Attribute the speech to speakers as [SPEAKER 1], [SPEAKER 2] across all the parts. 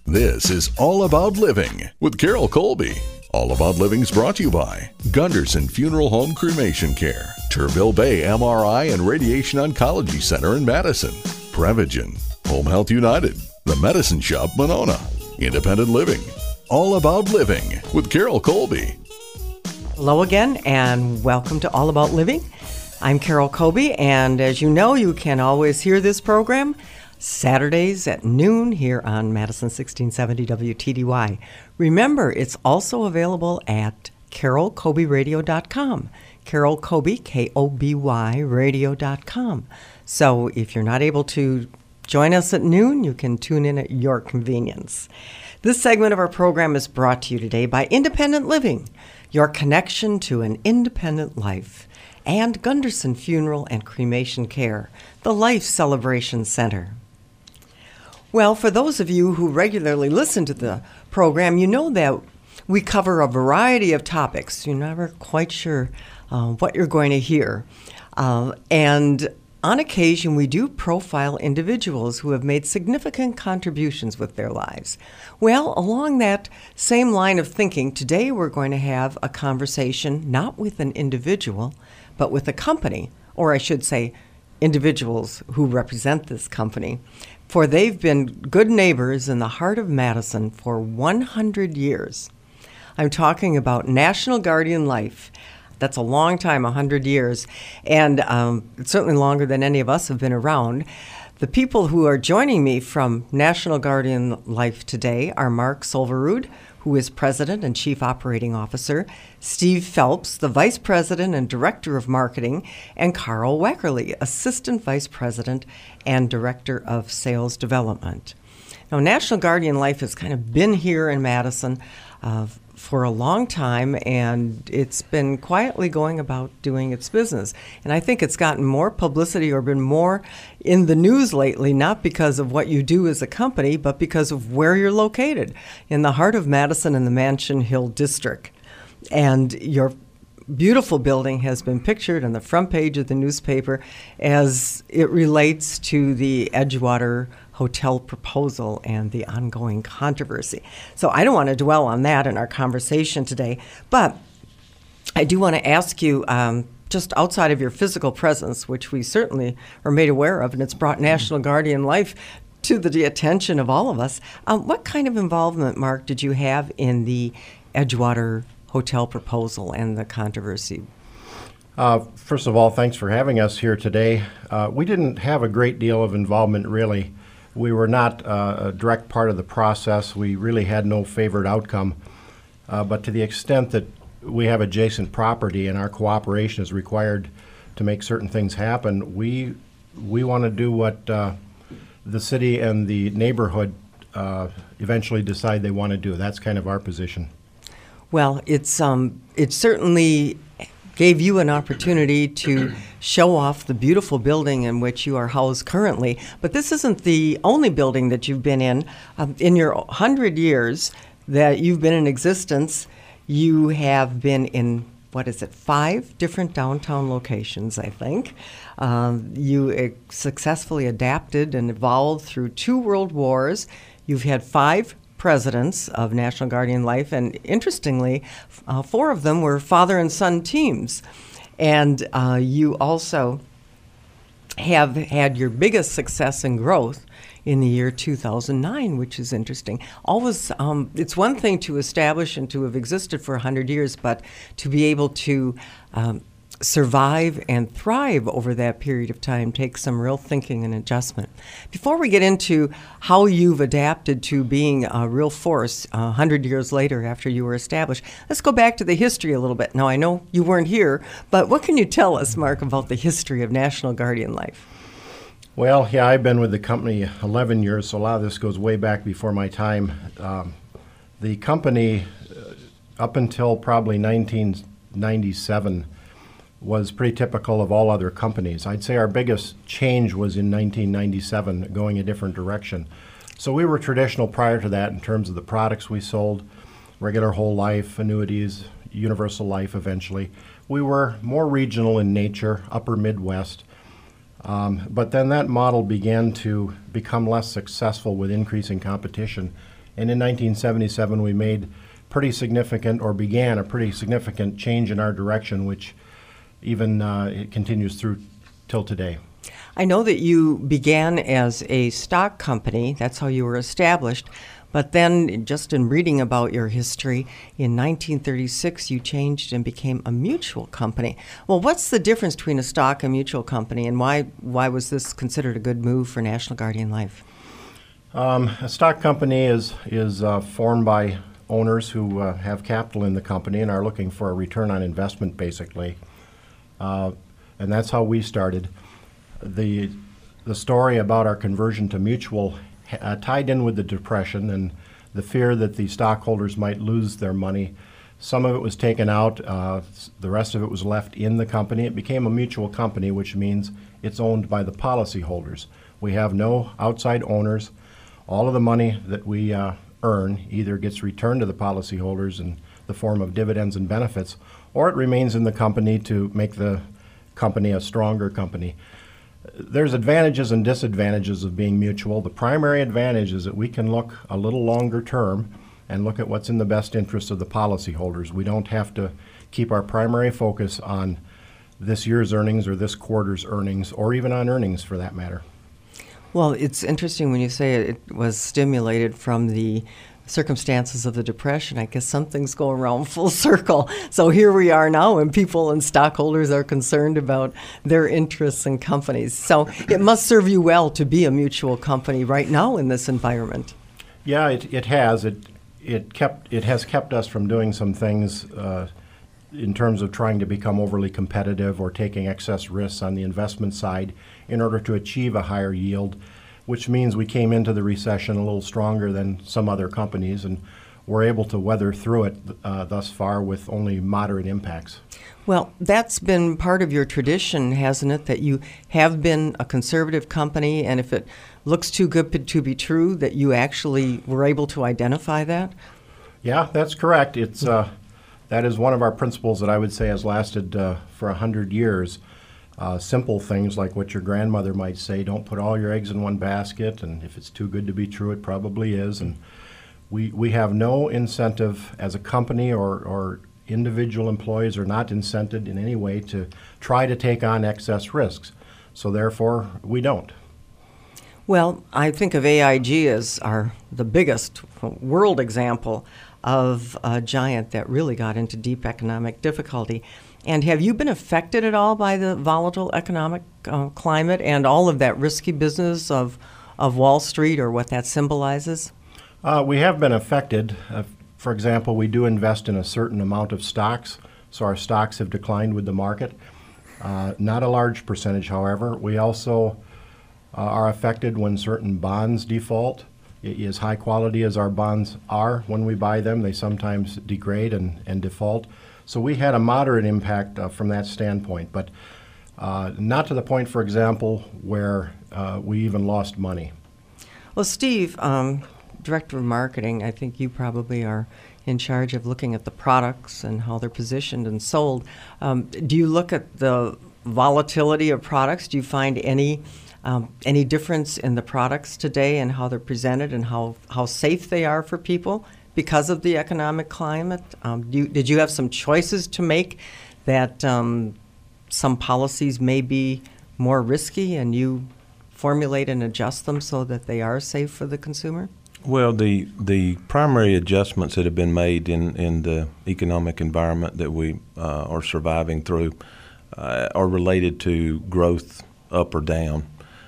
[SPEAKER 1] This is All About Living with Carol Colby. All About Living is brought to you by Gunderson Funeral Home Cremation Care, Turville Bay MRI and Radiation Oncology Center in Madison, Prevagen, Home Health United, The Medicine Shop Monona, Independent Living. All About Living with Carol Colby.
[SPEAKER 2] Hello again, and welcome to All About Living. I'm Carol Colby, and as you know, you can always hear this program Saturdays at noon here on Madison 1670 WTDY. Remember, it's also available at carolcolbyradio.com. Carol Colby, K-O-B-Y, radio.com. So if you're not able to join us at noon, you can tune in at your convenience. This segment of our program is brought to you today by Independent Living, your connection to an independent life, and Gunderson Funeral and Cremation Care, the Life Celebration Center. Well, for those of you who regularly listen to the program, you know that we cover a variety of topics. You're never quite sure what you're going to hear. And on occasion, we do profile individuals who have made significant contributions with their lives. Well, along that same line of thinking, today we're going to have a conversation not with an individual, but with a company, or I should say individuals who represent this company. For they've been good neighbors in the heart of Madison for 100 years. I'm talking about National Guardian Life. That's a long time, 100 years, and it's certainly longer than any of us have been around. The people who are joining me from National Guardian Life today are Mark Solverud, who is President and Chief Operating Officer, Steve Phelps, the Vice President and Director of Marketing, and Carl Weckerly, Assistant Vice President and Director of Sales Development. Now, National Guardian Life has kind of been here in Madison for a long time, and it's been quietly going about doing its business. And I think it's gotten more publicity or been more in the news lately, not because of what you do as a company, but because of where you're located, in the heart of Madison in the Mansion Hill District. And your beautiful building has been pictured on the front page of the newspaper as it relates to the Edgewater Hotel proposal and the ongoing controversy. So I don't want to dwell on that in our conversation today, but I do want to ask you, just outside of your physical presence, which we certainly are made aware of, and it's brought National Guardian Life to the attention of all of us, what kind of involvement, Mark, did you have in the Edgewater Hotel proposal and the controversy?
[SPEAKER 3] First of all, thanks for having us here today. We didn't have a great deal of involvement, really. We were not a direct part of the process. We really had no favored outcome. But to the extent that we have adjacent property and our cooperation is required to make certain things happen, we want to do what the city and the neighborhood eventually decide they want to do. That's kind of our position.
[SPEAKER 2] Well, it certainly gave you an opportunity to show off the beautiful building in which you are housed currently. But this isn't the only building that you've been in. In your 100 years that you've been in existence, you have been in, 5 different downtown locations, I think. You successfully adapted and evolved through 2 world wars. You've had 5 presidents of National Guardian Life, and interestingly, 4 of them were father and son teams. And you also have had your biggest success and growth in the year 2009, which is interesting. Always, it's one thing to establish and to have existed for 100 years, but to be able to survive and thrive over that period of time takes some real thinking and adjustment. Before we get into how you've adapted to being a real force 100 years later after you were established, let's go back to the history a little bit. Now, I know you weren't here, but what can you tell us, Mark, about the history of National Guardian Life?
[SPEAKER 3] Well, yeah, I've been with the company 11 years, so a lot of this goes way back before my time. The company, up until probably 1997, was pretty typical of all other companies. I'd say our biggest change was in 1997, going a different direction. So we were traditional prior to that in terms of the products we sold, regular whole life, annuities, universal life eventually. We were more regional in nature, upper Midwest. But then that model began to become less successful with increasing competition, And in 1977, we made pretty significant, or began a pretty significant change in our direction, which even it continues through till today.
[SPEAKER 2] I know that you began as a stock company. That's how you were established. But then, just in reading about your history, in 1936 you changed and became a mutual company. Well, what's the difference between a stock and mutual company, and why was this considered a good move for National Guardian Life?
[SPEAKER 3] A stock company is formed by owners who have capital in the company and are looking for a return on investment, basically. And that's how we started. The story about our conversion to mutual tied in with the Depression and the fear that the stockholders might lose their money. Some of it was taken out. The rest of it was left in the company. It became a mutual company, which means it's owned by the policyholders. We have no outside owners. All of the money that we earn either gets returned to the policyholders in the form of dividends and benefits, or it remains in the company to make the company a stronger company. There's advantages and disadvantages of being mutual. The primary advantage is that we can look a little longer term and look at what's in the best interest of the policyholders. We don't have to keep our primary focus on this year's earnings or this quarter's earnings, or even on earnings for that matter.
[SPEAKER 2] Well, it's interesting when you say it was stimulated from the circumstances of the Depression. I guess some things go around full circle. So here we are now, and people and stockholders are concerned about their interests in companies. So it must serve you well to be a mutual company right now in this environment.
[SPEAKER 3] Yeah, it has. It has kept us from doing some things in terms of trying to become overly competitive or taking excess risks on the investment side in order to achieve a higher yield, which means we came into the recession a little stronger than some other companies, and we're able to weather through it thus far with only moderate impacts.
[SPEAKER 2] Well, that's been part of your tradition, hasn't it, that you have been a conservative company, and if it looks too good to be true, that you actually were able to identify that?
[SPEAKER 3] Yeah, that's correct. It's that is one of our principles that I would say has lasted for 100 years. Simple things like what your grandmother might say, don't put all your eggs in one basket, and if it's too good to be true, it probably is. And we have no incentive as a company, or individual employees are not incented in any way to try to take on excess risks. So therefore, we don't.
[SPEAKER 2] Well, I think of AIG as the biggest world example of a giant that really got into deep economic difficulty. And have you been affected at all by the volatile economic climate and all of that risky business of Wall Street, or what that symbolizes?
[SPEAKER 3] We have been affected. For example, we do invest in a certain amount of stocks, so our stocks have declined with the market. Not a large percentage, however. We also are affected when certain bonds default. As high quality as our bonds are when we buy them, they sometimes degrade and default. So we had a moderate impact from that standpoint, but not to the point, for example, where we even lost money.
[SPEAKER 2] Well, Steve, Director of Marketing, I think you probably are in charge of looking at the products and how they're positioned and sold. Do you look at the volatility of products? Do you find any difference in the products today and how they're presented and how safe they are for people because of the economic climate? Did you have some choices to make that some policies may be more risky, and you formulate and adjust them so that they are safe for the consumer?
[SPEAKER 4] Well, the primary adjustments that have been made in the economic environment that we are surviving through are related to growth up or down.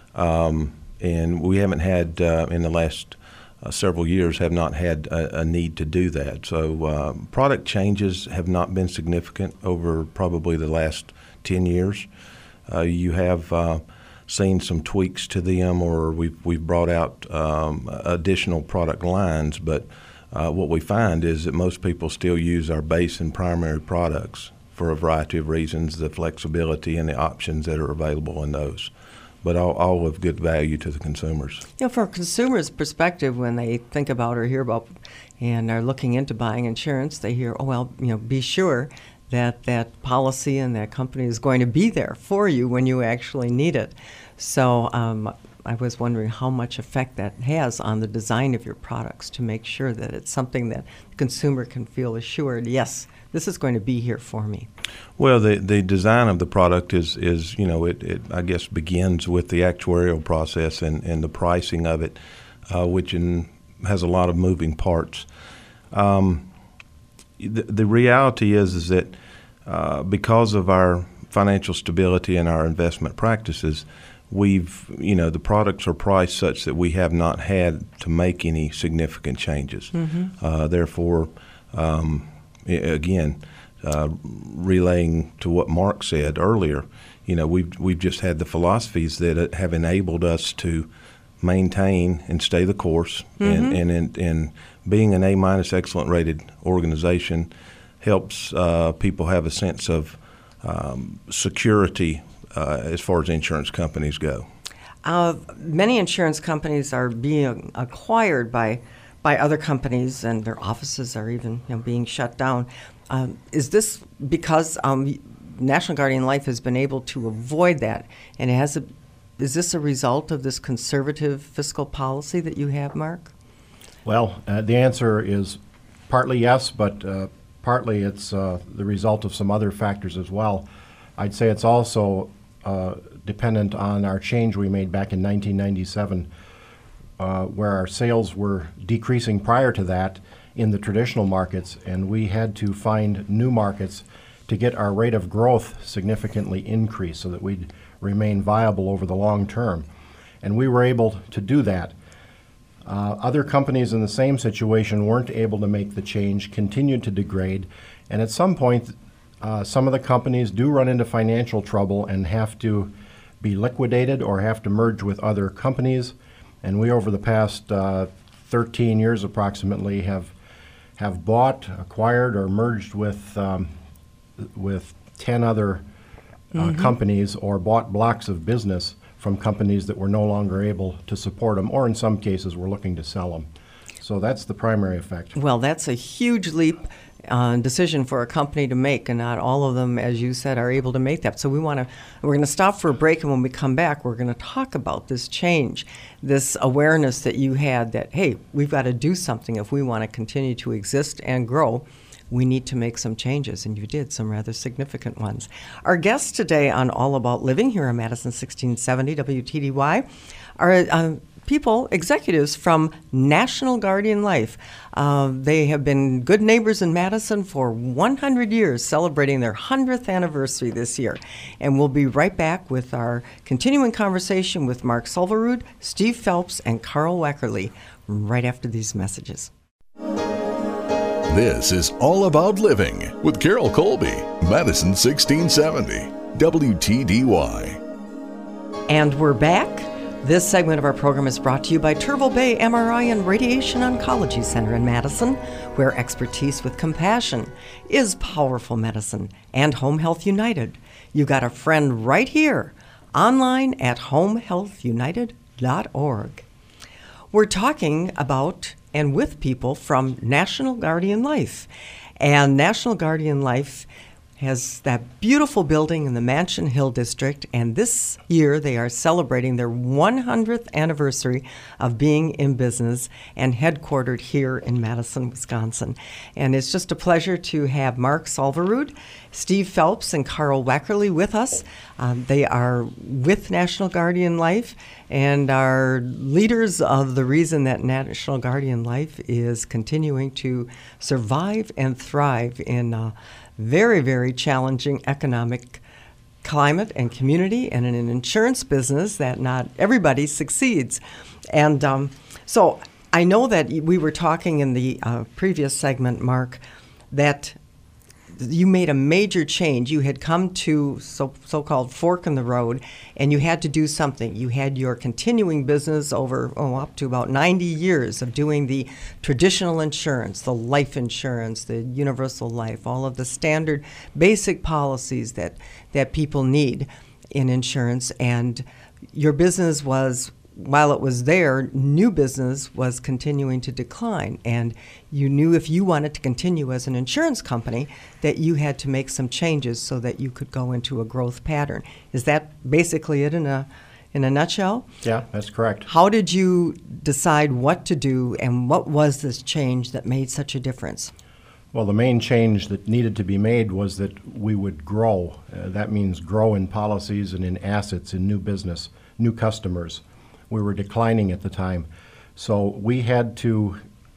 [SPEAKER 4] And we haven't had, in the last several years, have not had a need to do that. So product changes have not been significant over probably the last 10 years. You have seen some tweaks to them, or we've brought out additional product lines, but what we find is that most people still use our base and primary products for a variety of reasons, the flexibility and the options that are available in those, but all of good value to the consumers. You know,
[SPEAKER 2] from a consumer's perspective, when they think about or hear about and are looking into buying insurance, they hear, oh, well, be sure that that policy and that company is going to be there for you when you actually need it. So I was wondering how much effect that has on the design of your products to make sure that it's something that the consumer can feel assured, yes, this is going to be here for me.
[SPEAKER 4] Well, the design of the product is it I guess begins with the actuarial process and the pricing of it, which has a lot of moving parts. The reality is that because of our financial stability and our investment practices, the products are priced such that we have not had to make any significant changes. Therefore, again, relaying to what Mark said earlier, we've just had the philosophies that have enabled us to maintain and stay the course, and being an A- excellent rated organization helps people have a sense of security as far as insurance companies go.
[SPEAKER 2] Many insurance companies are being acquired by other companies, and their offices are even being shut down. Is this because National Guardian Life has been able to avoid that, and is this a result of this conservative fiscal policy that you have, Mark?
[SPEAKER 3] Well, the answer is partly yes, but partly it's the result of some other factors as well. I'd say it's also dependent on our change we made back in 1997, where our sales were decreasing prior to that in the traditional markets, and we had to find new markets to get our rate of growth significantly increased so that we'd remain viable over the long term. And we were able to do that. Other companies in the same situation weren't able to make the change, continued to degrade, and at some point, some of the companies do run into financial trouble and have to be liquidated or have to merge with other companies. And we, over the past 13 years approximately, have bought, acquired, or merged with 10 other companies, or bought blocks of business from companies that were no longer able to support them, or in some cases we're looking to sell them. So that's the primary effect.
[SPEAKER 2] Well, that's a huge leap decision for a company to make, and not all of them, as you said, are able to make that. So we're going to stop for a break, and when we come back, we're going to talk about this change, this awareness that you had that, hey, we've got to do something if we want to continue to exist and grow. We need to make some changes, and you did some rather significant ones. Our guests today on All About Living here on Madison 1670 WTDY are executives from National Guardian Life. They have been good neighbors in Madison for 100 years, celebrating their 100th anniversary this year. And we'll be right back with our continuing conversation with Mark Solverud, Steve Phelps, and Carl Wackerly right after these messages.
[SPEAKER 1] This is All About Living with Carol Colby, Madison 1670, WTDY.
[SPEAKER 2] And we're back. This segment of our program is brought to you by Turville Bay MRI and Radiation Oncology Center in Madison, where expertise with compassion is powerful medicine, and Home Health United. You got a friend right here, online at homehealthunited.org. We're talking about and with people from National Guardian Life. And National Guardian Life has that beautiful building in the Mansion Hill District, and this year they are celebrating their 100th anniversary of being in business and headquartered here in Madison, Wisconsin. And it's just a pleasure to have Mark Solverud, Steve Phelps, and Carl Wackerly with us. They are with National Guardian Life and are leaders of the reason that National Guardian Life is continuing to survive and thrive in very, very challenging economic climate and community, and in an insurance business that not everybody succeeds. And so I know that we were talking in the previous segment, Mark, that you made a major change. You had come to so-called fork in the road, and you had to do something. You had your continuing business over up to about 90 years of doing the traditional insurance, the life insurance, the universal life, all of the standard basic policies that people need in insurance. And your business was, while it was there, new business was continuing to decline. And you knew if you wanted to continue as an insurance company that you had to make some changes so that you could go into a growth pattern. Is that basically it in a in a nutshell.
[SPEAKER 3] Yeah, that's correct.
[SPEAKER 2] How did you decide what to do, and what was this change that made such a difference?
[SPEAKER 3] Well, the main change that needed to be made was that we would grow. That means grow in policies and in assets, in new business, new customers. We were declining at the time. So we had to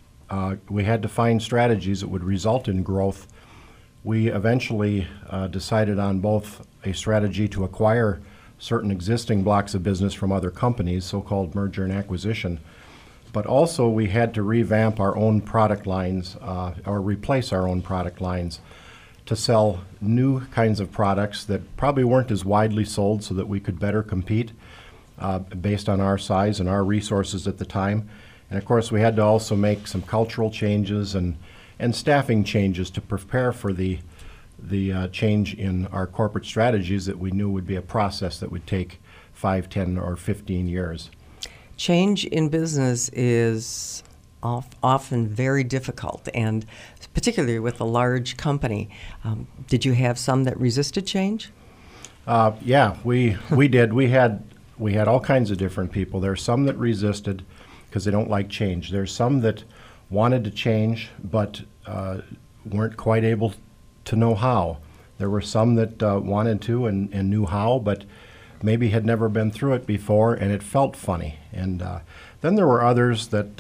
[SPEAKER 3] find strategies that would result in growth. We eventually decided on both a strategy to acquire certain existing blocks of business from other companies, so-called merger and acquisition, but also we had to revamp our own product lines or replace our own product lines to sell new kinds of products that probably weren't as widely sold so that we could better compete based on our size and our resources at the time. And of course, we had to also make some cultural changes and staffing changes to prepare for the change in our corporate strategies that we knew would be a process that would take 5, 10, or 15 years.
[SPEAKER 2] Change in business is often very difficult, and particularly with a large company. Did you have some that resisted change?
[SPEAKER 3] Yeah, we did. We had all kinds of different people. There are some that resisted because they don't like change. There's some that wanted to change but weren't quite able to know how. There were some that wanted to and knew how, but maybe had never been through it before, and it felt funny. And then there were others that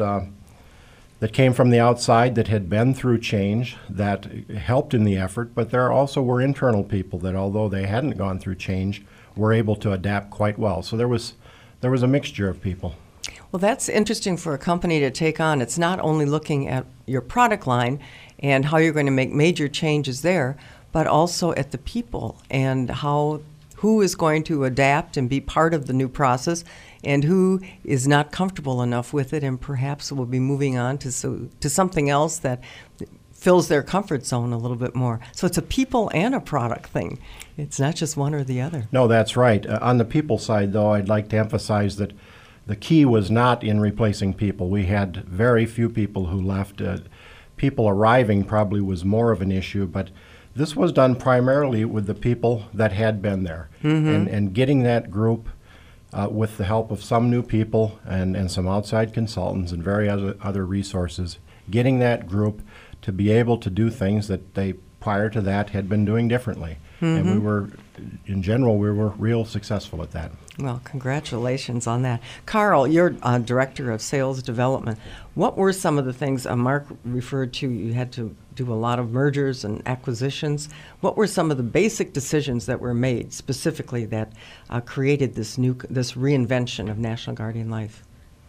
[SPEAKER 3] came from the outside that had been through change that helped in the effort, but there also were internal people that, although they hadn't gone through change, were able to adapt quite well. So there was a mixture of people.
[SPEAKER 2] Well, that's interesting for a company to take on. It's not only looking at your product line and how you're going to make major changes there, but also at the people and who is going to adapt and be part of the new process and who is not comfortable enough with it and perhaps will be moving on to something else that fills their comfort zone a little bit more. So it's a people and a product thing. It's not just one or the other.
[SPEAKER 3] No, that's right. On the people side, though, I'd like to emphasize that the key was not in replacing people. We had very few people who left. People arriving probably was more of an issue, but this was done primarily with the people that had been there. Mm-hmm. And getting that group with the help of some new people and some outside consultants and various other resources, getting that group to be able to do things that they, prior to that, had been doing differently. Mm-hmm. And in general, we were real successful at that.
[SPEAKER 2] Well, congratulations on that. Carl, you're Director of Sales Development. What were some of the things Mark referred to? You had to do a lot of mergers and acquisitions. What were some of the basic decisions that were made specifically that created this reinvention of National Guardian Life?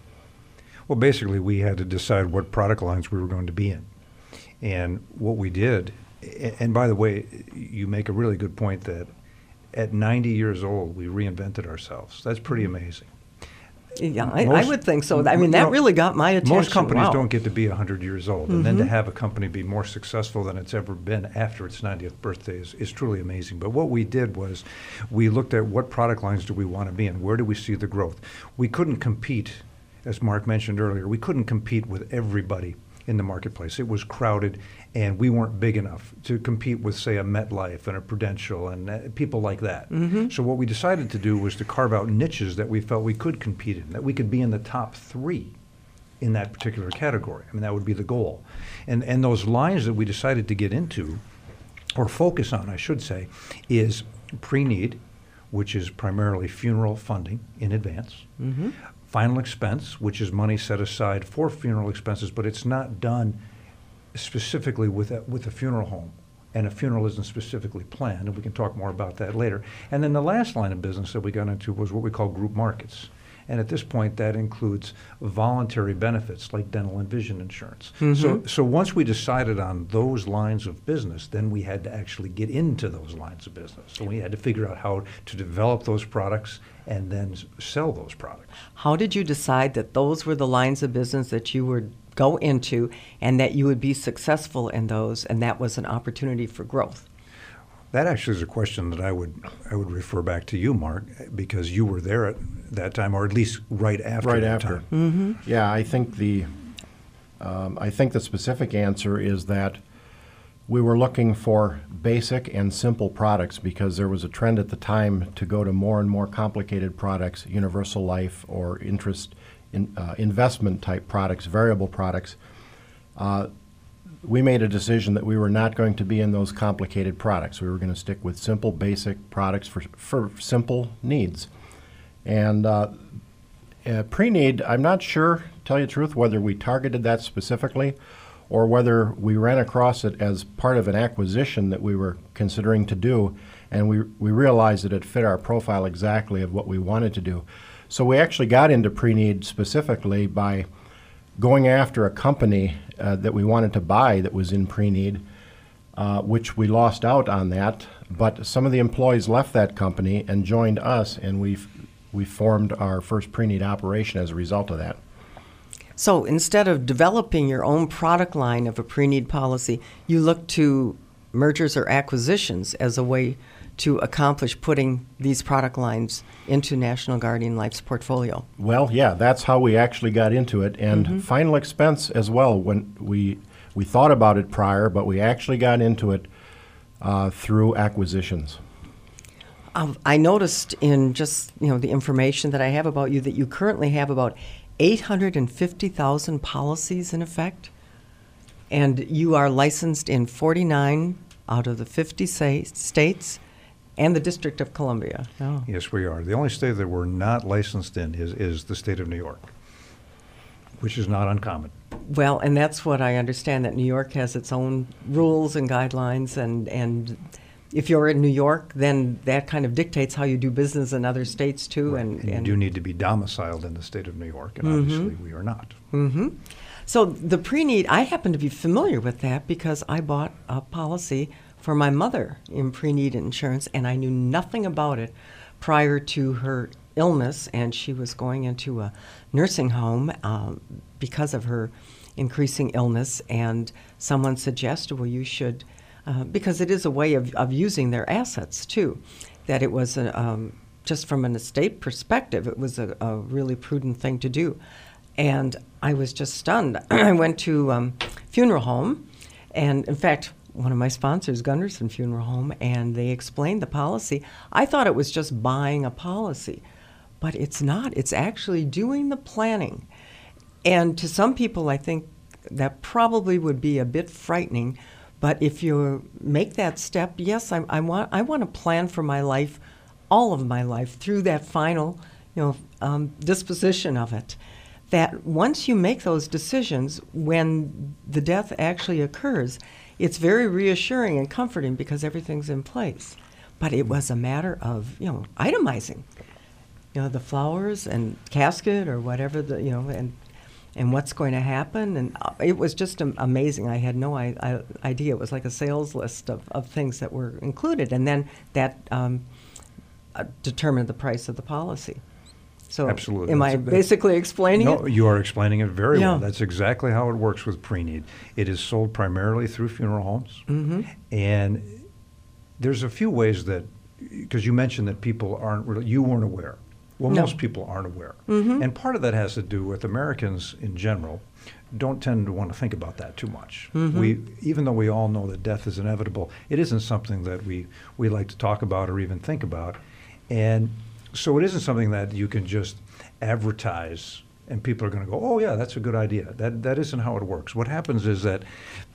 [SPEAKER 5] Well, basically, we had to decide what product lines we were going to be in. And what we did, and by the way, you make a really good point that at 90 years old, we reinvented ourselves. That's pretty amazing.
[SPEAKER 2] Yeah, I would think so. I mean, that really got my attention.
[SPEAKER 5] Most companies
[SPEAKER 2] Wow.
[SPEAKER 5] don't get to be 100 years old.
[SPEAKER 2] Mm-hmm.
[SPEAKER 5] And then to have a company be more successful than it's ever been after its 90th birthday is truly amazing. But what we did was we looked at what product lines do we want to be in? Where do we see the growth? We couldn't compete, as Mark mentioned earlier, we couldn't compete with everybody in the marketplace. It was crowded, and we weren't big enough to compete with, say, a MetLife and a Prudential and people like that. Mm-hmm. So what we decided to do was to carve out niches that we felt we could compete in, that we could be in the top 3 in that particular category. I mean, that would be the goal. And those lines that we decided to get into, or focus on, I should say, is pre-need, which is primarily funeral funding in advance. Mm-hmm. Final expense, which is money set aside for funeral expenses, but it's not done specifically with a funeral home, and a funeral isn't specifically planned, and we can talk more about that later. And then the last line of business that we got into was what we call group markets. And at this point, that includes voluntary benefits like dental and vision insurance. Mm-hmm. So once we decided on those lines of business, then we had to actually get into those lines of business. So we had to figure out how to develop those products and then sell those products.
[SPEAKER 2] How did you decide that those were the lines of business that you would go into and that you would be successful in those, and that was an opportunity for growth?
[SPEAKER 5] That actually is a question that I would refer back to you, Mark, because you were there at that time, or at least right after.
[SPEAKER 3] Right
[SPEAKER 5] that
[SPEAKER 3] after.
[SPEAKER 5] time.
[SPEAKER 3] Mm-hmm. Yeah, I think the specific answer is that we were looking for basic and simple products because there was a trend at the time to go to more and more complicated products, universal life or investment type products, variable products. We made a decision that we were not going to be in those complicated products. We were going to stick with simple, basic products for simple needs. And pre-need, I'm not sure, to tell you the truth, whether we targeted that specifically or whether we ran across it as part of an acquisition that we were considering to do, and we realized that it fit our profile exactly of what we wanted to do. So we actually got into pre-need specifically by going after a company that we wanted to buy that was in pre-need, which we lost out on that, but some of the employees left that company and joined us, and we formed our first pre-need operation as a result of that.
[SPEAKER 2] So instead of developing your own product line of a pre-need policy, you look to mergers or acquisitions as a way to accomplish putting these product lines into National Guardian Life's portfolio.
[SPEAKER 3] Well, yeah, that's how we actually got into it. And final expense as well, when we thought about it prior, but we actually got into it through acquisitions.
[SPEAKER 2] I noticed in just the information that I have about you that you currently have about 850,000 policies in effect, and you are licensed in 49 out of the 50 states and the District of Columbia. Oh.
[SPEAKER 5] Yes, we are. The only state that we're not licensed in is the state of New York, which is not uncommon.
[SPEAKER 2] Well, and that's what I understand, that New York has its own rules and guidelines, and if you're in New York, then that kind of dictates how you do business in other states too.
[SPEAKER 5] Right. And you do need to be domiciled in the state of New York, and obviously we are not.
[SPEAKER 2] So the pre-need, I happen to be familiar with that because I bought a policy for my mother in pre-need insurance, and I knew nothing about it prior to her illness, and she was going into a nursing home because of her increasing illness, and someone suggested, well, you should, because it is a way of using their assets too, that it was just from an estate perspective, it was a really prudent thing to do. And I was just stunned. I went to funeral home, and in fact, one of my sponsors, Gunderson Funeral Home, and they explained the policy. I thought it was just buying a policy, but it's not. It's actually doing the planning. And to some people, I think that probably would be a bit frightening, but if you make that step, yes, I want to plan for my life, all of my life, through that final disposition of it. That once you make those decisions, when the death actually occurs, it's very reassuring and comforting because everything's in place. But it was a matter of, itemizing, the flowers and casket or whatever, and what's going to happen. And it was just amazing. I had no idea. It was like a sales list of things that were included. And then that determined the price of the policy. So
[SPEAKER 5] absolutely.
[SPEAKER 2] Am I basically explaining it?
[SPEAKER 5] No, you are explaining it very well. That's exactly how it works with pre-need. It is sold primarily through funeral homes. And there's a few ways that, because you mentioned that people aren't really, you weren't aware. Well, most people aren't aware. And part of that has to do with Americans in general don't tend to want to think about that too much. Even though we all know that death is inevitable, it isn't something that we like to talk about or even think about. And so it isn't something that you can just advertise and people are going to go, oh, yeah, that's a good idea. That isn't how it works. What happens is that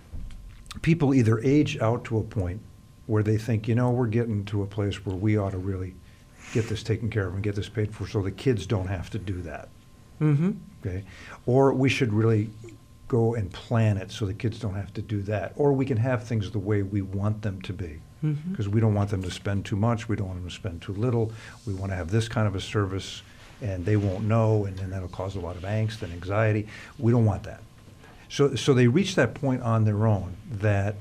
[SPEAKER 5] people either age out to a point where they think, we're getting to a place where we ought to really get this taken care of and get this paid for so the kids don't have to do that. Okay? Or we should really go and plan it so the kids don't have to do that. Or we can have things the way we want them to be. Because we don't want them to spend too much, we don't want them to spend too little. We want to have this kind of a service, and they won't know, and then that'll cause a lot of angst and anxiety. We don't want that. So they reach that point on their own that,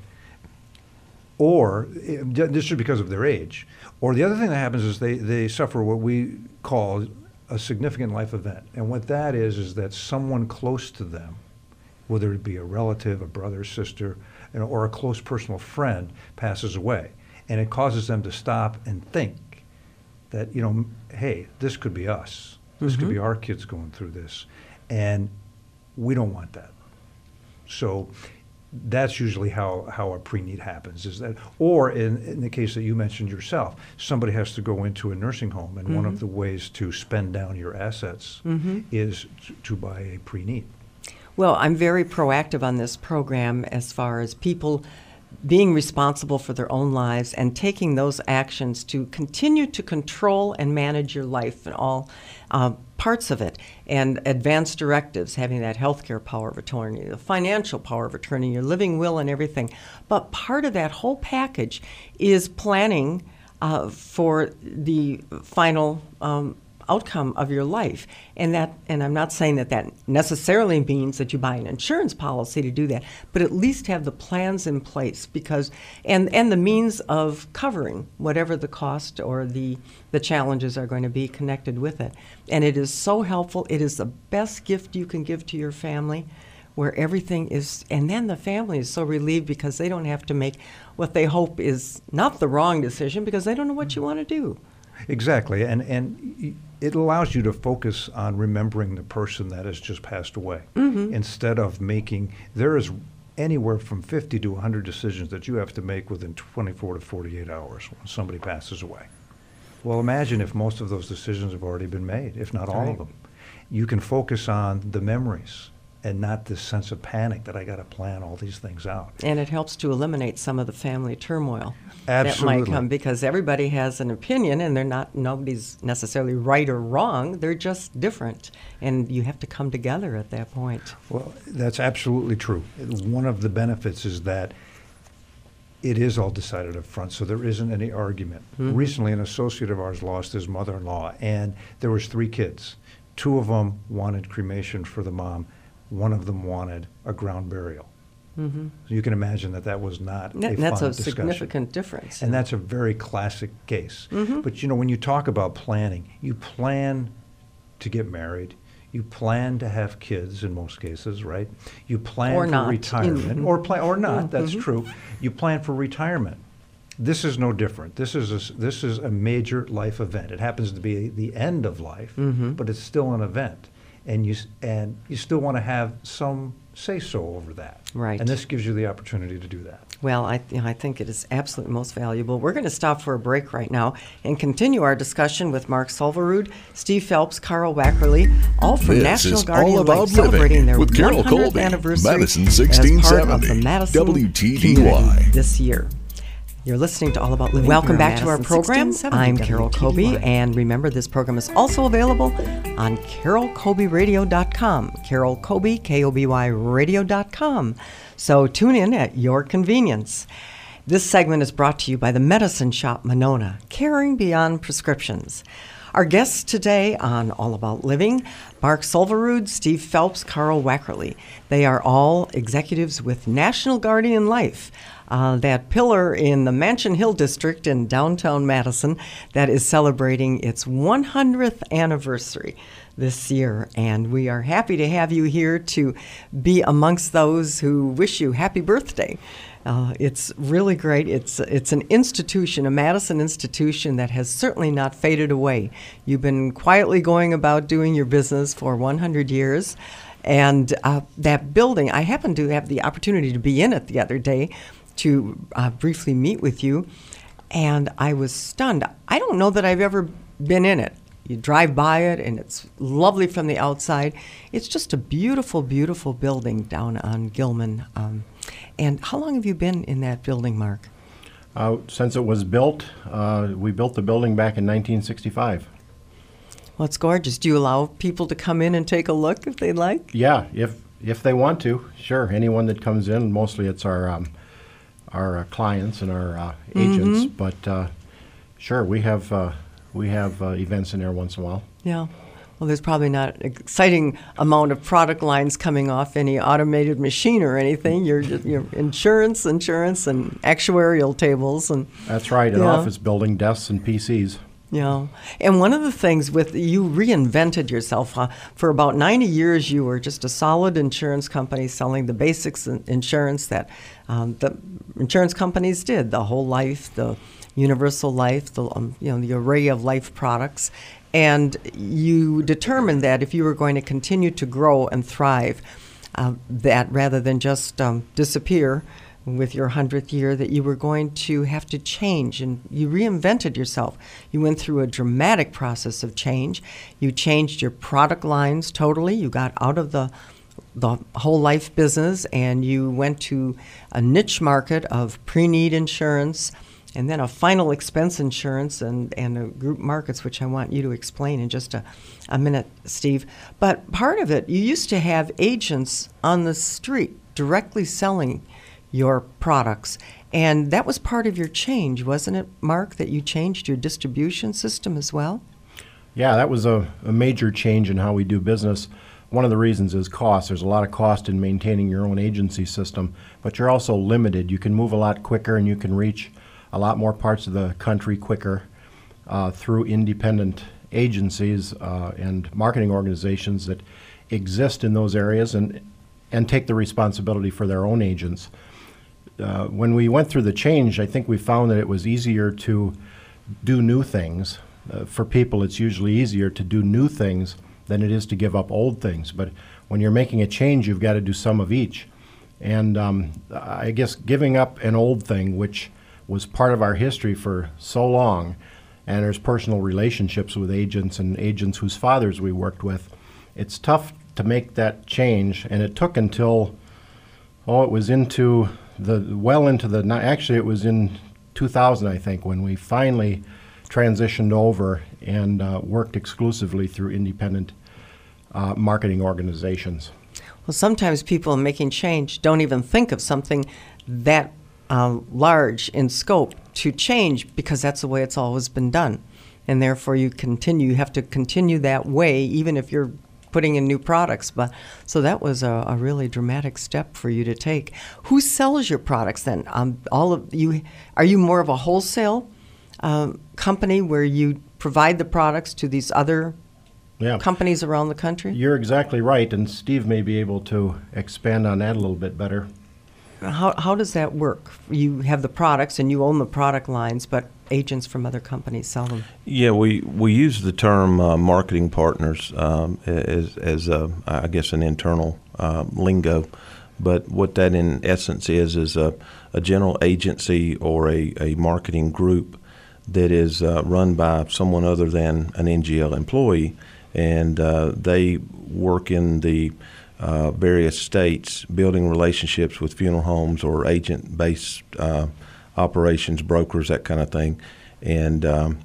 [SPEAKER 5] or this is because of their age, or the other thing that happens is they suffer what we call a significant life event. And what that is that someone close to them, whether it be a relative, a brother, sister, or a close personal friend, passes away. And it causes them to stop and think that, hey, this could be us. This could be our kids going through this. And we don't want that. So that's usually how a pre-need happens. Is that, or in the case that you mentioned yourself, somebody has to go into a nursing home, and one of the ways to spend down your assets is to buy a pre-need.
[SPEAKER 2] Well, I'm very proactive on this program as far as people being responsible for their own lives and taking those actions to continue to control and manage your life and all parts of it, and advance directives, having that healthcare power of attorney, the financial power of attorney, your living will and everything. But part of that whole package is planning for the final outcome of your life. And I'm not saying that necessarily means that you buy an insurance policy to do that, but at least have the plans in place, because and the means of covering whatever the cost or the challenges are going to be connected with it. And it is so helpful. It is the best gift you can give to your family, where everything is, and then the family is so relieved because they don't have to make what they hope is not the wrong decision, because they don't know what you want to do.
[SPEAKER 5] Exactly, and it allows you to focus on remembering the person that has just passed away, instead of making, there is anywhere from 50 to 100 decisions that you have to make within 24 to 48 hours when somebody passes away. Well, imagine if most of those decisions have already been made, if not all of them. You can focus on the memories and not this sense of panic that I got to plan all these things out.
[SPEAKER 2] And it helps to eliminate some of the family turmoil
[SPEAKER 5] Absolutely.
[SPEAKER 2] that might come, because everybody has an opinion, and nobody's necessarily right or wrong. They're just different, and you have to come together at that point.
[SPEAKER 5] Well, that's absolutely true. One of the benefits is that it is all decided up front, so there isn't any argument. Recently, an associate of ours lost his mother-in-law, and there was 3 kids. 2 of them wanted cremation for the mom. 1 of them wanted a ground burial. So you can imagine that was not a fun discussion.
[SPEAKER 2] That's a significant difference.
[SPEAKER 5] And that's a very classic case. But when you talk about planning, you plan to get married. You plan to have kids in most cases, right? You plan
[SPEAKER 2] or
[SPEAKER 5] for
[SPEAKER 2] not.
[SPEAKER 5] retirement, or not. That's true. You plan for retirement. This is no different. This is a major life event. It happens to be the end of life, but it's still an event. And you still want to have some say-so over that.
[SPEAKER 2] Right.
[SPEAKER 5] And this gives you the opportunity to do that.
[SPEAKER 2] Well, I think it is absolutely most valuable. We're going to stop for a break right now and continue our discussion with Mark Solverud, Steve Phelps, Carl Wackerly, all from
[SPEAKER 1] This
[SPEAKER 2] National
[SPEAKER 1] is
[SPEAKER 2] Guardian
[SPEAKER 1] All About
[SPEAKER 2] Life, celebrating their
[SPEAKER 1] Living with Carol
[SPEAKER 2] 100th
[SPEAKER 1] Colby,
[SPEAKER 2] anniversary
[SPEAKER 1] Madison
[SPEAKER 2] as part of
[SPEAKER 1] 1670,
[SPEAKER 2] the Madison
[SPEAKER 1] WTDY.
[SPEAKER 2] community this year. You're listening to All About Living. Welcome back to our program. I'm Carol Colby, and remember, this program is also available on carolcolbyradio.com. Carol Colby, K-O-B-Y, radio.com. So tune in at your convenience. This segment is brought to you by the Medicine Shop Monona, caring beyond prescriptions. Our guests today on All About Living, Mark Solverud, Steve Phelps, Carl Wackerly. They are all executives with National Guardian Life, that pillar in the Mansion Hill District in downtown Madison that is celebrating its 100th anniversary this year. And we are happy to have you here to be amongst those who wish you happy birthday. It's really great. It's an institution, a Madison institution that has certainly not faded away. You've been quietly going about doing your business for 100 years. And that building, I happened to have the opportunity to be in it the other day to briefly meet with you, and I was stunned. I don't know that I've ever been in it. You drive by it, and it's lovely from the outside. It's just a beautiful, beautiful building down on Gilman. And how long have you been in that building, Mark?
[SPEAKER 3] Since it was built, we built the building back in 1965.
[SPEAKER 2] Well, it's gorgeous. Do you allow people to come in and take a look if they'd like?
[SPEAKER 3] Yeah, if they want to, sure. Anyone that comes in, mostly it's our clients and our agents, but sure, we have events in there once in a while.
[SPEAKER 2] Yeah. Well, there's probably not an exciting amount of product lines coming off any automated machine or anything. Your insurance, and actuarial tables. And
[SPEAKER 3] that's right, an office building, desks and PCs.
[SPEAKER 2] Yeah. And one of the things you reinvented yourself. For about 90 years, you were just a solid insurance company selling the basics insurance that the insurance companies did, the whole life, the universal life, the array of life products. And you determined that if you were going to continue to grow and thrive, that rather than just disappear with your 100th year, that you were going to have to change, and you reinvented yourself. You went through a dramatic process of change. You changed your product lines totally. You got out of the whole life business, and you went to a niche market of pre-need insurance, and then a final expense insurance and a group markets, which I want you to explain in just a minute, Steve. But part of it, you used to have agents on the street directly selling your products, and that was part of your change, wasn't it, Mark, that you changed your distribution system as well?
[SPEAKER 3] Yeah, that was a major change in how we do business. One of the reasons is cost. There's a lot of cost in maintaining your own agency system, but you're also limited. You can move a lot quicker, and you can reach a lot more parts of the country quicker through independent agencies and marketing organizations that exist in those areas and take the responsibility for their own agents. When we went through the change, I think we found that it was easier to do new things. For people, it's usually easier to do new things than it is to give up old things. But when you're making a change, you've got to do some of each. And I guess giving up an old thing, which was part of our history for so long, and there's personal relationships with agents and agents whose fathers we worked with, it's tough to make that change. And it took until, it was into actually it was in 2000, I think, when we finally transitioned over and worked exclusively through independent marketing organizations.
[SPEAKER 2] Well, sometimes people making change don't even think of something that large in scope to change, because that's the way it's always been done. And therefore you have to continue that way, even if you're putting in new products. But so that was a really dramatic step for you to take. Who sells your products then? All of you, are you more of a wholesale company where you provide the products to these other companies around the country?
[SPEAKER 3] You're exactly right, and Steve may be able to expand on that a little bit better.
[SPEAKER 2] How does that work? You have the products and you own the product lines, but agents from other companies sell them.
[SPEAKER 4] Yeah, we use the term marketing partners as I guess an internal lingo, but what that in essence is a general agency or a marketing group that is run by someone other than an NGL employee, and they work in the various states, building relationships with funeral homes or agent-based operations, brokers, that kind of thing. And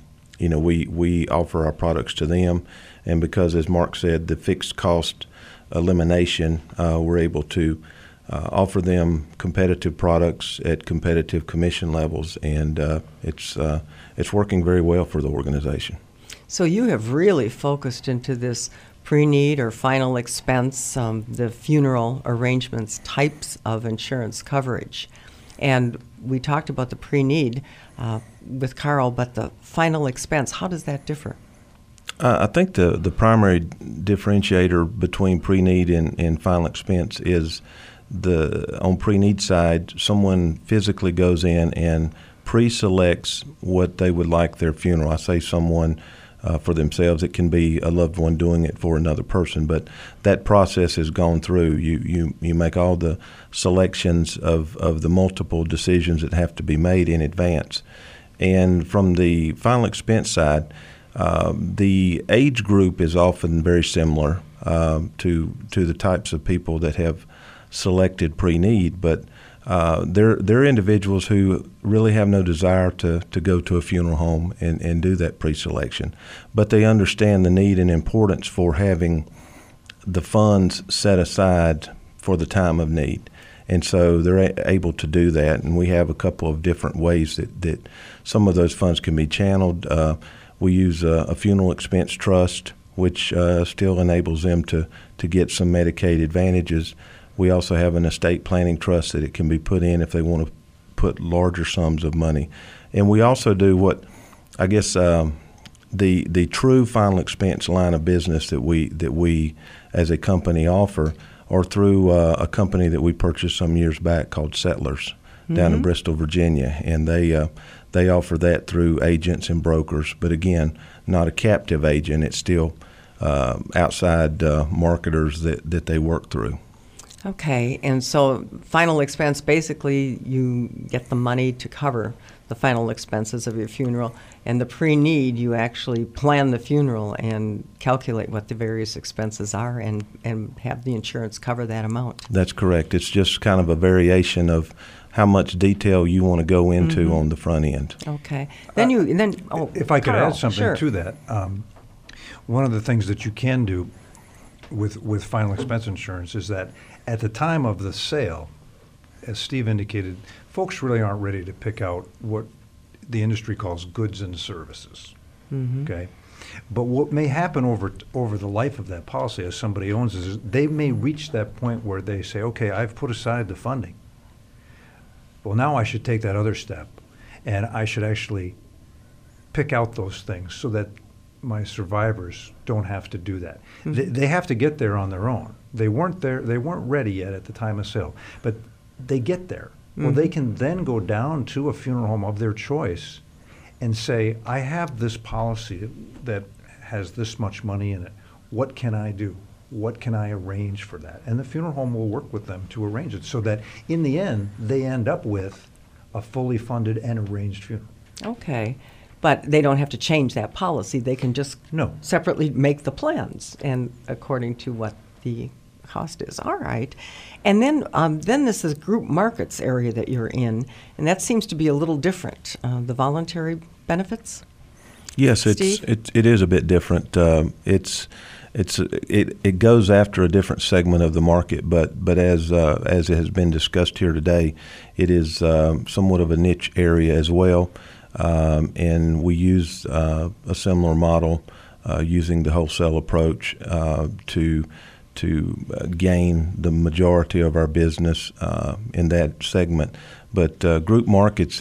[SPEAKER 4] we offer our products to them, and because, as Mark said, the fixed cost elimination, we're able to offer them competitive products at competitive commission levels, and it's working very well for the organization.
[SPEAKER 2] So you have really focused into this pre-need or final expense, the funeral arrangements types of insurance coverage. And we talked about the pre-need with Carl, but the final expense, how does that differ?
[SPEAKER 4] I think the primary differentiator between pre-need and final expense is on pre-need side, someone physically goes in and pre-selects what they would like their funeral. I say someone for themselves. It can be a loved one doing it for another person, but that process is gone through. You make all the selections of the multiple decisions that have to be made in advance. And from the final expense side, the age group is often very similar to the types of people that have selected pre-need, but they're individuals who really have no desire to go to a funeral home and do that pre-selection. But they understand the need and importance for having the funds set aside for the time of need. And so they're able to do that. And we have a couple of different ways that some of those funds can be channeled. We use a funeral expense trust, which still enables them to get some Medicaid advantages. We also have an estate planning trust that it can be put in if they want to put larger sums of money. And we also do what I guess the true final expense line of business that we as a company offer are through a company that we purchased some years back called Settlers down in Bristol, Virginia. And they offer that through agents and brokers, but again, not a captive agent. It's still outside marketers that they work through.
[SPEAKER 2] Okay, and so final expense, basically you get the money to cover the final expenses of your funeral, and the pre-need, you actually plan the funeral and calculate what the various expenses are and have the insurance cover that amount.
[SPEAKER 4] That's correct. It's just kind of a variation of how much detail you want to go into on the front end.
[SPEAKER 2] Okay.
[SPEAKER 5] If I could
[SPEAKER 2] Carl,
[SPEAKER 5] add something
[SPEAKER 2] sure.
[SPEAKER 5] to that, one of the things that you can do with final expense insurance is that at the time of the sale, as Steve indicated, folks really aren't ready to pick out what the industry calls goods and services. Okay, but what may happen over the life of that policy, as somebody owns it, is they may reach that point where they say, "Okay, I've put aside the funding. Well, now I should take that other step, and I should actually pick out those things so that my survivors don't have to do that." They have to get there on their own. They weren't there. They weren't ready yet at the time of sale, but they get there. Well, they can then go down to a funeral home of their choice and say, "I have this policy that has this much money in it. What can I do? What can I arrange for that?" And the funeral home will work with them to arrange it so that in the end, they end up with a fully funded and arranged funeral.
[SPEAKER 2] Okay. But they don't have to change that policy. They can just separately make the plans and according to what the cost is. All right. And then this is group markets area that you're in, and that seems to be a little different. The voluntary benefits?
[SPEAKER 4] Yes, it is a bit different. It goes after a different segment of the market, but as it has been discussed here today, it is somewhat of a niche area as well. And we use a similar model using the wholesale approach to gain the majority of our business in that segment. But group markets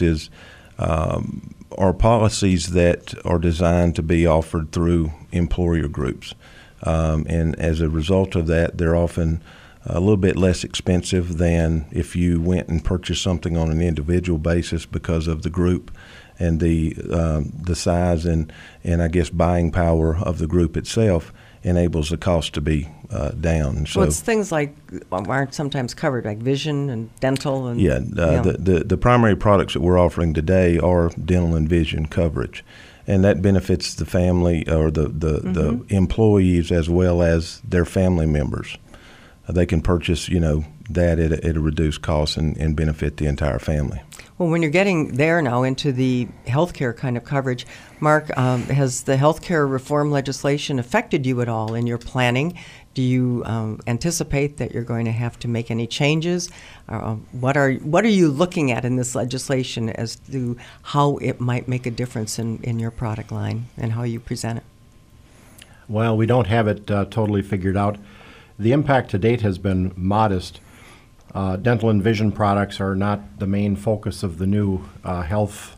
[SPEAKER 4] are policies that are designed to be offered through employer groups. And as a result of that, they're often a little bit less expensive than if you went and purchased something on an individual basis because of the group and the size and I guess buying power of the group itself enables the cost to be down. So
[SPEAKER 2] well, it's things like aren't sometimes covered, like vision and dental and
[SPEAKER 4] the primary products that we're offering today are dental and vision coverage, and that benefits the family or the employees as well as their family members. They can purchase that at a reduced cost and benefit the entire family.
[SPEAKER 2] Well, when you're getting there now into the healthcare kind of coverage, Mark, has the healthcare reform legislation affected you at all in your planning? Do you anticipate that you're going to have to make any changes? What are you looking at in this legislation as to how it might make a difference in your product line and how you present it?
[SPEAKER 3] Well, we don't have it totally figured out. The impact to date has been modest. Dental and vision products are not the main focus of the new health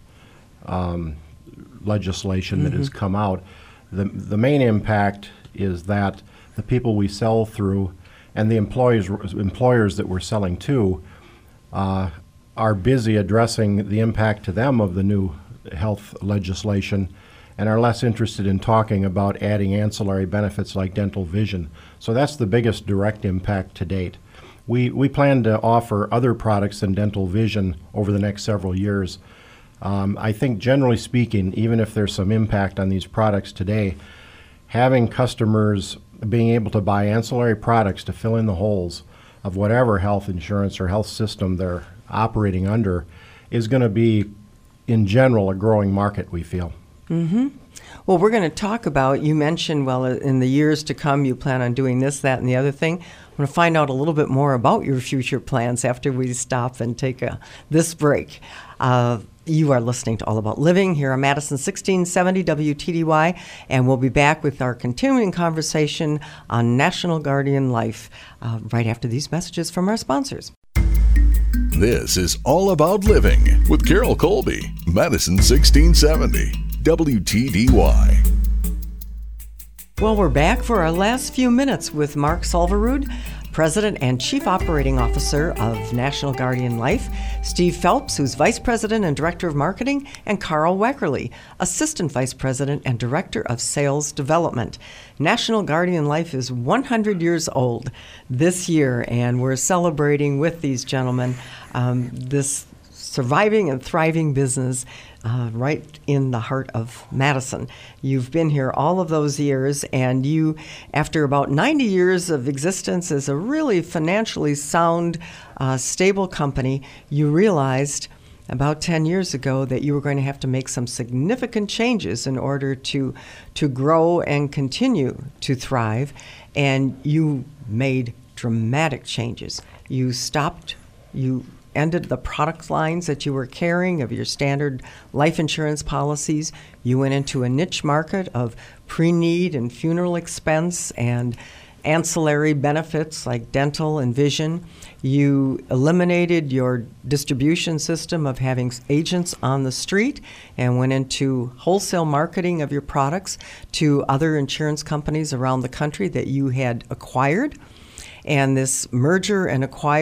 [SPEAKER 3] legislation that has come out. The main impact is that the people we sell through and the employers that we're selling to are busy addressing the impact to them of the new health legislation and are less interested in talking about adding ancillary benefits like dental vision. So that's the biggest direct impact to date. We plan to offer other products than dental vision over the next several years. I think generally speaking, even if there's some impact on these products today, having customers being able to buy ancillary products to fill in the holes of whatever health insurance or health system they're operating under is going to be, in general, a growing market, we feel.
[SPEAKER 2] Mm-hmm. Well, we're going to talk about, you mentioned, in the years to come, you plan on doing this, that, and the other thing. I'm going to find out a little bit more about your future plans after we stop and take this break. You are listening to All About Living here on Madison 1670 WTDY, and we'll be back with our continuing conversation on National Guardian Life right after these messages from our sponsors.
[SPEAKER 1] This is All About Living with Carol Colby, Madison 1670 WTDY.
[SPEAKER 2] Well, we're back for our last few minutes with Mark Solverud, President and Chief Operating Officer of National Guardian Life, Steve Phelps, who's Vice President and Director of Marketing, and Carl Weckerly, Assistant Vice President and Director of Sales Development. National Guardian Life is 100 years old this year, and we're celebrating with these gentlemen this surviving and thriving business right in the heart of Madison. You've been here all of those years, and you, after about 90 years of existence as a really financially sound, stable company, you realized about 10 years ago that you were going to have to make some significant changes in order to grow and continue to thrive, and you made dramatic changes. You ended the product lines that you were carrying of your standard life insurance policies. You went into a niche market of pre-need and funeral expense and ancillary benefits like dental and vision. You eliminated your distribution system of having agents on the street and went into wholesale marketing of your products to other insurance companies around the country that you had acquired. And this merger and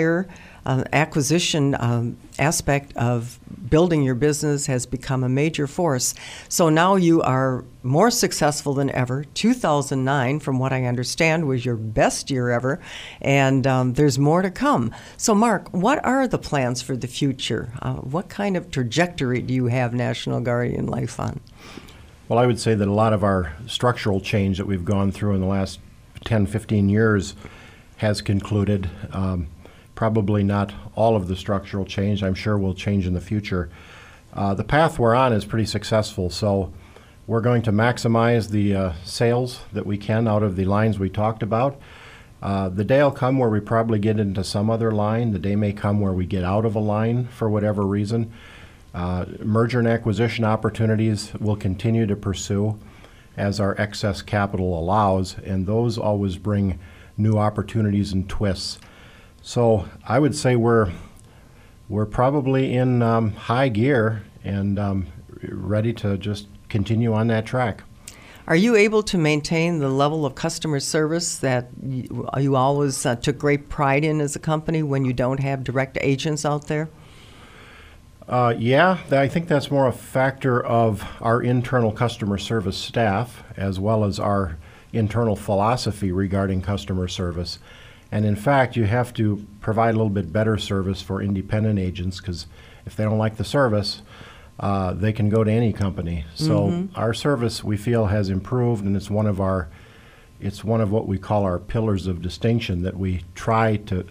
[SPEAKER 2] acquisition aspect of building your business has become a major force. So now you are more successful than ever. 2009, from what I understand, was your best year ever, and there's more to come. So Mark, what are the plans for the future? What kind of trajectory do you have National Guardian Life on?
[SPEAKER 3] Well, I would say that a lot of our structural change that we've gone through in the last 10, 15 years has concluded. Probably not all of the structural change. I'm sure will change in the future. The path we're on is pretty successful, so we're going to maximize the sales that we can out of the lines we talked about. The day will come where we probably get into some other line. The day may come where we get out of a line for whatever reason. Merger and acquisition opportunities we'll continue to pursue as our excess capital allows, and those always bring new opportunities and twists. So I would say we're probably in high gear and ready to just continue on that track.
[SPEAKER 2] Are you able to maintain the level of customer service that you always took great pride in as a company when you don't have direct agents out there?
[SPEAKER 3] Yeah, I think that's more a factor of our internal customer service staff as well as our internal philosophy regarding customer service. And in fact, you have to provide a little bit better service for independent agents, because if they don't like the service, they can go to any company. So our service, we feel, has improved, and it's one of what we call our pillars of distinction that we try to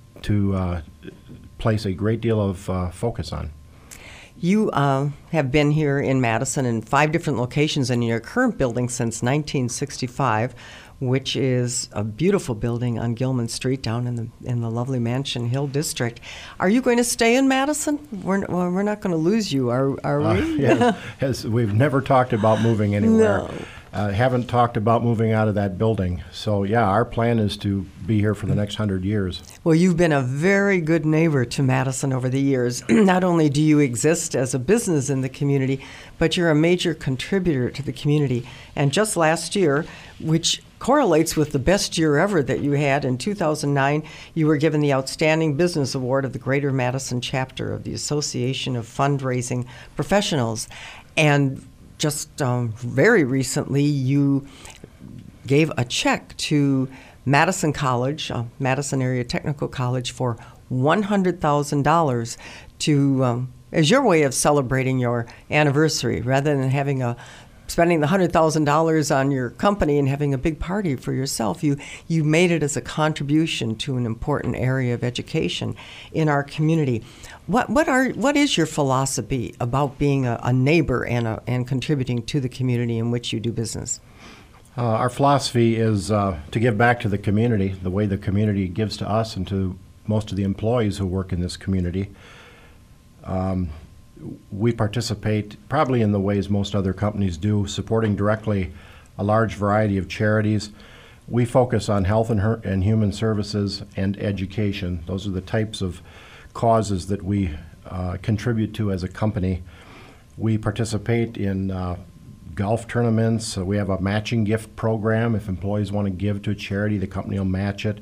[SPEAKER 3] place a great deal of focus on.
[SPEAKER 2] You have been here in Madison in 5 different locations and in your current building since 1965, which is a beautiful building on Gilman Street down in the lovely Mansion Hill district. Are you going to stay in Madison? We're not going to lose you, are we?
[SPEAKER 3] Yes, we've never talked about moving anywhere.
[SPEAKER 2] No.
[SPEAKER 3] Haven't talked about moving out of that building. So yeah, our plan is to be here for the next 100 years.
[SPEAKER 2] Well, you've been a very good neighbor to Madison over the years. Not only do you exist as a business in the community, but you're a major contributor to the community. And just last year, which correlates with the best year ever that you had in 2009, you were given the Outstanding Business Award of the Greater Madison chapter of the Association of Fundraising Professionals. And just very recently, you gave a check to Madison College, Madison Area Technical College, for $100,000 to as your way of celebrating your anniversary, rather than spending the $100,000 on your company and having a big party for yourself. You made it as a contribution to an important area of education in our community. What is your philosophy about being a neighbor and contributing to the community in which you do business?
[SPEAKER 3] Our philosophy is to give back to the community the way the community gives to us and to most of the employees who work in this community. We participate probably in the ways most other companies do, supporting directly a large variety of charities. We focus on health and human services and education. Those are the types of causes that we contribute to as a company. We participate in golf tournaments. We have a matching gift program. If employees want to give to a charity, the company will match it.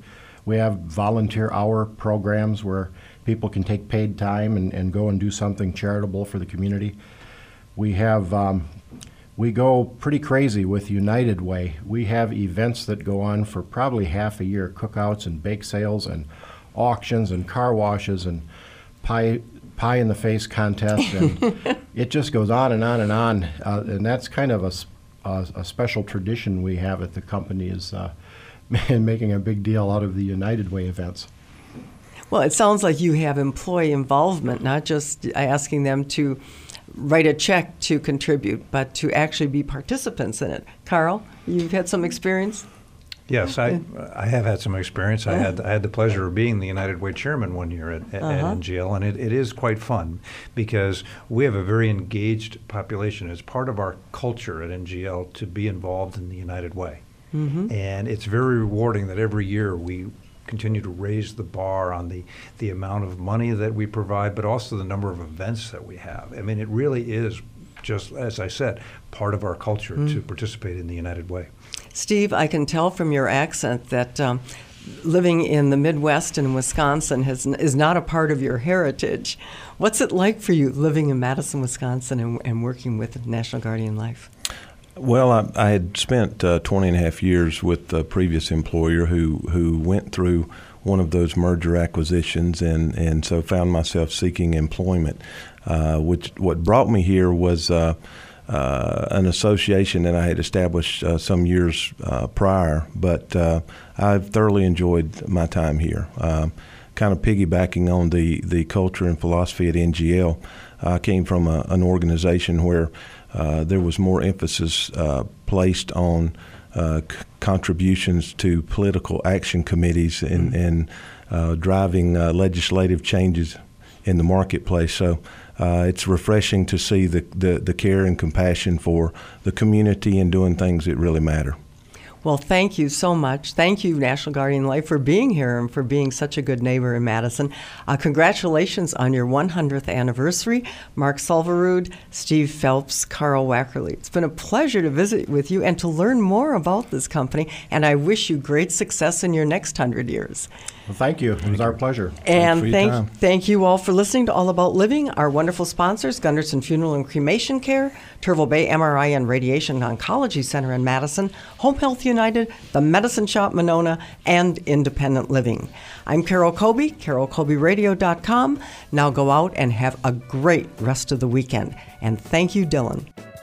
[SPEAKER 3] We have volunteer hour programs where people can take paid time and go and do something charitable for the community. We have we go pretty crazy with United Way. We have events that go on for probably half a year, cookouts and bake sales and auctions and car washes and pie in the face contest, and it just goes on and on and on. And that's kind of a special tradition we have at the company, is making a big deal out of the United Way events.
[SPEAKER 2] Well, it sounds like you have employee involvement, not just asking them to write a check to contribute, but to actually be participants in it. Carl, you've had some experience?
[SPEAKER 5] Yes, I have had some experience. I had the pleasure of being the United Way chairman one year at NGL, and it is quite fun because we have a very engaged population. It's part of our culture at NGL to be involved in the United Way. Mm-hmm. And it's very rewarding that every year we continue to raise the bar on the amount of money that we provide, but also the number of events that we have. I mean, it really is, just as I said, part of our culture to participate in the United Way.
[SPEAKER 2] Steve, I can tell from your accent that living in the Midwest and Wisconsin is not a part of your heritage. What's it like for you living in Madison, Wisconsin and working with National Guardian Life?
[SPEAKER 4] Well, I had spent 20 and a half years with the previous employer who went through one of those merger acquisitions and so found myself seeking employment. What brought me here was an association that I had established some years prior, but I've thoroughly enjoyed my time here. Kind of piggybacking on the culture and philosophy at NGL, I came from an organization where there was more emphasis placed on contributions to political action committees and driving legislative changes in the marketplace. So it's refreshing to see the care and compassion for the community and doing things that really matter.
[SPEAKER 2] Well, thank you so much. Thank you, National Guardian Life, for being here and for being such a good neighbor in Madison. Congratulations on your 100th anniversary. Mark Sulverud, Steve Phelps, Carl Wackerly. It's been a pleasure to visit with you and to learn more about this company, and I wish you great success in your next 100 years.
[SPEAKER 3] Well, thank you. It was our pleasure.
[SPEAKER 2] And thank you all for listening to All About Living. Our wonderful sponsors, Gunderson Funeral and Cremation Care, Turville Bay MRI and Radiation Oncology Center in Madison, Home Health United, the Medicine Shop Monona, and Independent Living. I'm Carol Colby, carolcolbyradio.com. Now go out and have a great rest of the weekend. And thank you, Dylan.